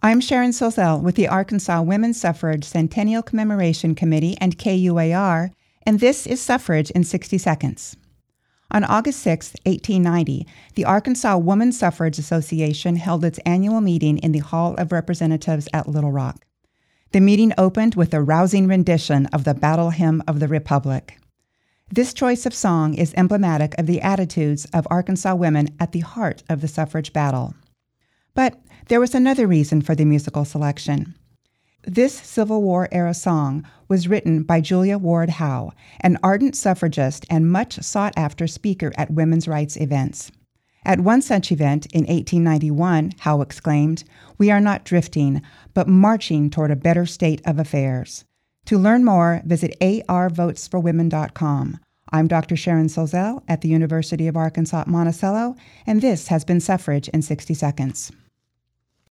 I'm Sharon Solzell with the Arkansas Women's Suffrage Centennial Commemoration Committee and KUAR, and this is Suffrage in 60 Seconds. On August 6, 1890, the Arkansas Woman Suffrage Association held its annual meeting in the Hall of Representatives at Little Rock. The meeting opened with a rousing rendition of the Battle Hymn of the Republic. This choice of song is emblematic of the attitudes of Arkansas women at the heart of the suffrage battle. But there was another reason for the musical selection. This Civil War-era song was written by Julia Ward Howe, an ardent suffragist and much sought-after speaker at women's rights events. At one such event in 1891, Howe exclaimed, "We are not drifting, but marching toward a better state of affairs." To learn more, visit arvotesforwomen.com. I'm Dr. Sharon Solzell at the University of Arkansas at Monticello, and this has been Suffrage in 60 Seconds.